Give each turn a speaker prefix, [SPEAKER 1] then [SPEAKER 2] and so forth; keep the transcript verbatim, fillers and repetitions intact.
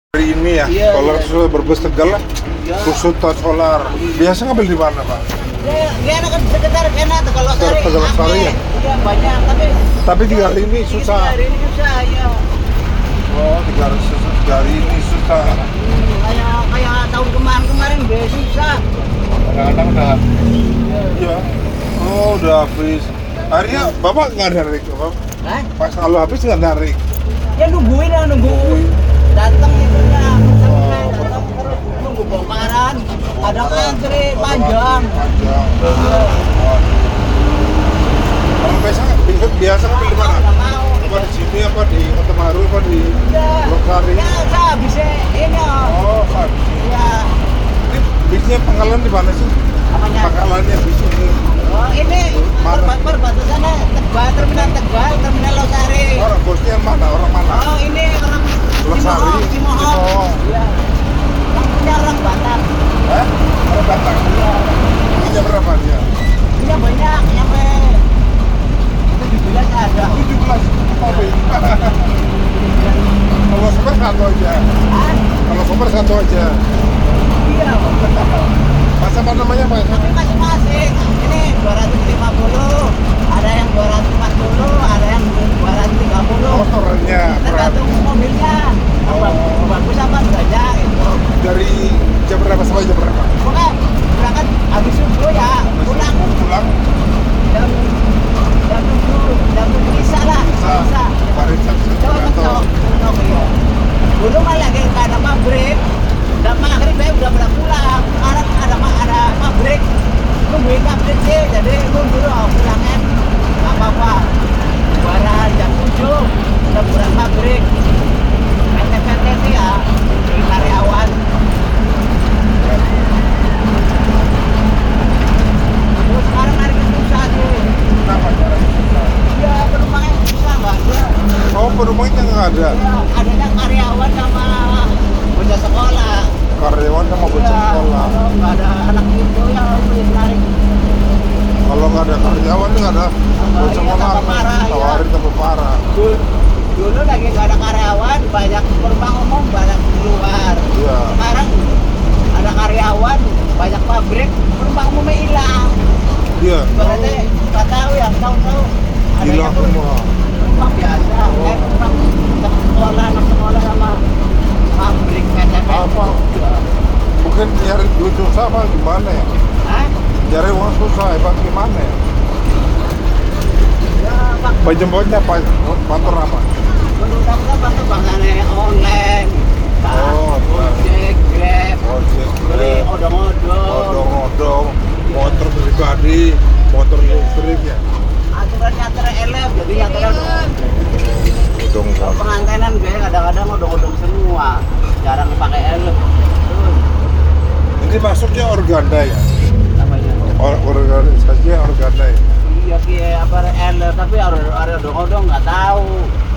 [SPEAKER 1] Hari ini ya,
[SPEAKER 2] Iya,
[SPEAKER 1] kalau
[SPEAKER 2] iya.
[SPEAKER 1] sudah berbes Tegal lah,
[SPEAKER 2] Iya.
[SPEAKER 1] khusus tot solar. Biasa ngambil di mana Pak?
[SPEAKER 2] Ya, ya kan sekitar kena tuh kalau
[SPEAKER 1] Sekitar
[SPEAKER 2] cari
[SPEAKER 1] Tegal Sari ya?
[SPEAKER 2] Iya banyak tapi
[SPEAKER 1] Tapi tiga hari ini
[SPEAKER 2] tiga
[SPEAKER 1] susah.
[SPEAKER 2] hari ini susah ya.
[SPEAKER 1] Oh, tiga hari susah, tiga hari ini susah.
[SPEAKER 2] Hmm, kayak kayak tahun kemarin kemarin dia susah.
[SPEAKER 1] Kadang-kadang udah, iya. Oh, udah habis. Akhirnya Bapak nggak narik, Bapak?
[SPEAKER 2] Hah?
[SPEAKER 1] Pas kalau habis nggak narik.
[SPEAKER 2] Ya nungguin ya nunggu datang itunya datang datang terus nunggu bongkaran ada antri panjang.
[SPEAKER 1] Panjang.
[SPEAKER 2] Iya.
[SPEAKER 1] Kalau biasa, biasa, biasa ngambil di mana?
[SPEAKER 2] Nggak mau.
[SPEAKER 1] Apa di sini, apa di Kota Maru, apa di
[SPEAKER 2] Iya.
[SPEAKER 1] Lokari?
[SPEAKER 2] Ya saya bisa ini.
[SPEAKER 1] Oh, habis.
[SPEAKER 2] Ya
[SPEAKER 1] Ini bisnya Pangkalan di mana sih?
[SPEAKER 2] apanya?
[SPEAKER 1] Pangkalannya bis ini.
[SPEAKER 2] Oh ini
[SPEAKER 1] Mana?
[SPEAKER 2] perbat perbatasannya Tegal, terminal Tegal, terminal Losari.
[SPEAKER 1] Orang bosnya yang mana? Orang mana?
[SPEAKER 2] Oh ini orang
[SPEAKER 1] Losari.
[SPEAKER 2] Cimohon, Cimohon.
[SPEAKER 1] Cimohon.
[SPEAKER 2] Iya. Yang punya orang Batak.
[SPEAKER 1] Hah? Orang Batak.
[SPEAKER 2] Iya.
[SPEAKER 1] Punya berapa dia?
[SPEAKER 2] Punya banyak nyampe tujuh belas ada.
[SPEAKER 1] tujuh belas mobil. Kalau super satu aja.
[SPEAKER 2] Ah,
[SPEAKER 1] Kalau super satu aja.
[SPEAKER 2] iya.
[SPEAKER 1] Mas apa namanya Pak?
[SPEAKER 2] Tapi masing-masing. Ini dua ratus lima puluh, ada yang dua ratus empat puluh, ada yang dua ratus tiga puluh.
[SPEAKER 1] Motornya
[SPEAKER 2] Tergantung mobilnya. Yang bagus, bagus apa enggaknya itu.
[SPEAKER 1] dari jam berapa sampai jam berapa?
[SPEAKER 2] Pokoknya berangkat habis subuh ya pulang
[SPEAKER 1] Pulang
[SPEAKER 2] jam jam tujuh jam tujuh bisa lah
[SPEAKER 1] bisa.
[SPEAKER 2] bisa.
[SPEAKER 1] Barisan
[SPEAKER 2] Coba mentok mentok ya. Dulu malah kayak nggak ada pabrik. Udah maghrib saya udah pada pulang. Sekarang ada ada pabrik. Nungguin pabrik sih, jadi nunggu dulu pulangnya nggak apa-apa. Jualan jam tujuh udah pulang pabrik. P T-P T sih ya, di karyawan. Terus sekarang hari ini susah sih.
[SPEAKER 1] kenapa caranya susah?
[SPEAKER 2] Ya penumpangnya susah nggak ada.
[SPEAKER 1] Oh, penumpangnya nggak ada.
[SPEAKER 2] Ya, adanya karyawan sama bocah sekolah.
[SPEAKER 1] Karyawan sama bocah
[SPEAKER 2] Ya,
[SPEAKER 1] sekolah.
[SPEAKER 2] kalau nggak ada anak itu ya boleh narik.
[SPEAKER 1] Kalau nggak ada karyawan nggak ada bocah
[SPEAKER 2] iya,
[SPEAKER 1] sekolah.
[SPEAKER 2] tambah parah, iya.
[SPEAKER 1] Tawarin tambah parah.
[SPEAKER 2] Dulu, dulu lagi nggak ada karyawan, banyak penumpang umum banyak keluar.
[SPEAKER 1] Iya.
[SPEAKER 2] Sekarang ada karyawan, banyak pabrik, penumpang umumnya hilang.
[SPEAKER 1] Iya.
[SPEAKER 2] Berarti nggak tahu ya, tahu-tahu ada
[SPEAKER 1] Hilang
[SPEAKER 2] yang
[SPEAKER 1] semua.
[SPEAKER 2] penumpang biasa, kayak penumpang sekolah, anak sekolah sama pabrik P T P T.
[SPEAKER 1] Apa? Mungkin nyari duit susah apa gimana ya?
[SPEAKER 2] Hah?
[SPEAKER 1] Nyari uang susah apa gimana ya?
[SPEAKER 2] Ya, Pak.
[SPEAKER 1] Pak jemputnya Pak kantor apa?
[SPEAKER 2] Menurut bantu bangane online,
[SPEAKER 1] Oh,
[SPEAKER 2] ojek, grab,
[SPEAKER 1] Ojek,
[SPEAKER 2] beli
[SPEAKER 1] Grab,
[SPEAKER 2] odong-odong.
[SPEAKER 1] odong-odong, motor pribadi, motor listrik ya.
[SPEAKER 2] Aturannya aturan elef, jadi aturan
[SPEAKER 1] Odong
[SPEAKER 2] kalau pengantenan gue kadang-kadang odong-odong semua, jarang pakai elef. Terus
[SPEAKER 1] Ini masuknya organda ya?
[SPEAKER 2] namanya?
[SPEAKER 1] Or organisasinya organda ya?
[SPEAKER 2] Iya, kayak apa elef, tapi ada ada odong-odong nggak tahu.